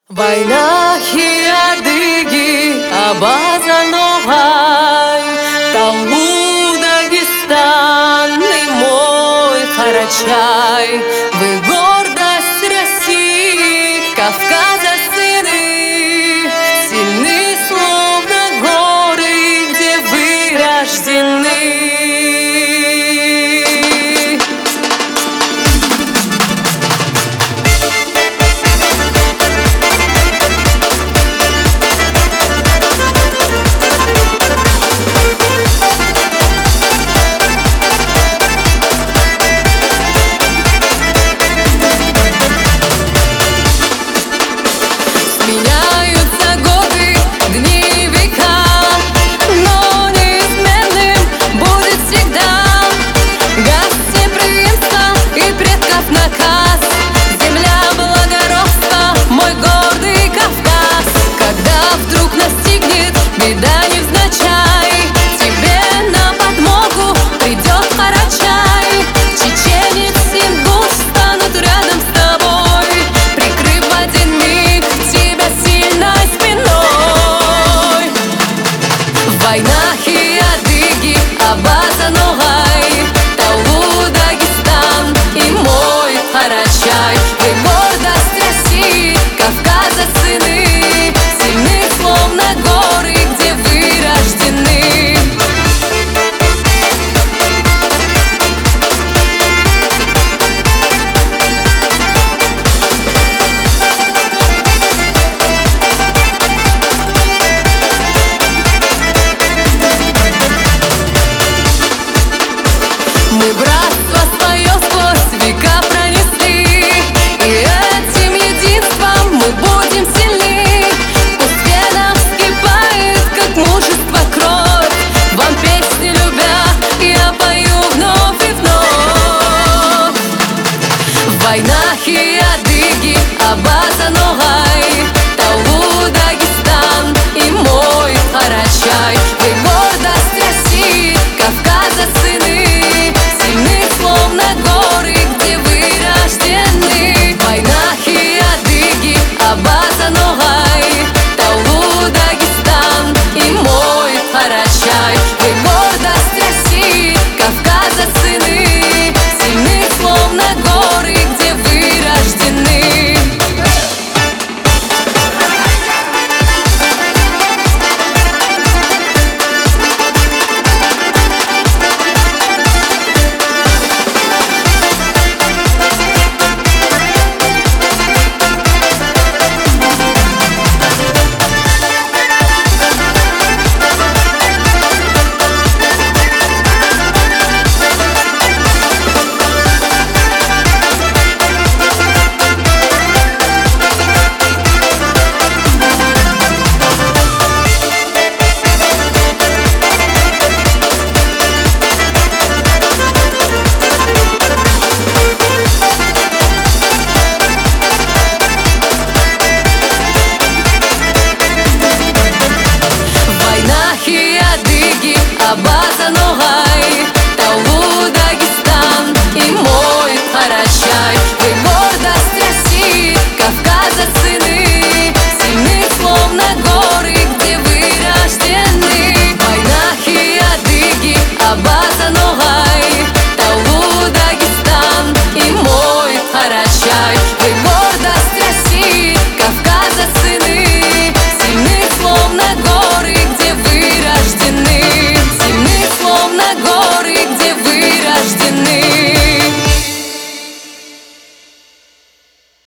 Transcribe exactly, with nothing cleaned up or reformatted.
Вайнахи адыги абазаногай, Талу Дагестан и мой Карачай. Вы гордость России, Кавказа сыны, сильны словно горы, где вы рождены. Меняются годы, дни и века, но неизменным будет всегда гостеприимство и предков наказ. Земля благородства, мой гордый Кавказ. Когда вдруг настигнет беда невзначай, тебе на подмогу придет Карачай. Чеченец, ингуш станут рядом с тобой, прикрыв в один миг тебя сильной спиной. Вайнахи адыги абазаногай, Талу Дагестан и мой Карачай. Вы гордость России, Кавказа сыны, сильны словно горы, где вы рождены. Мы братство свое сквозь века пронесли, и этим единством мы будем сильны. Пусть веном вскипает, как мужество, кровь. Вам песни любя, я пою вновь и вновь. Вайнахи адыги абазаногай.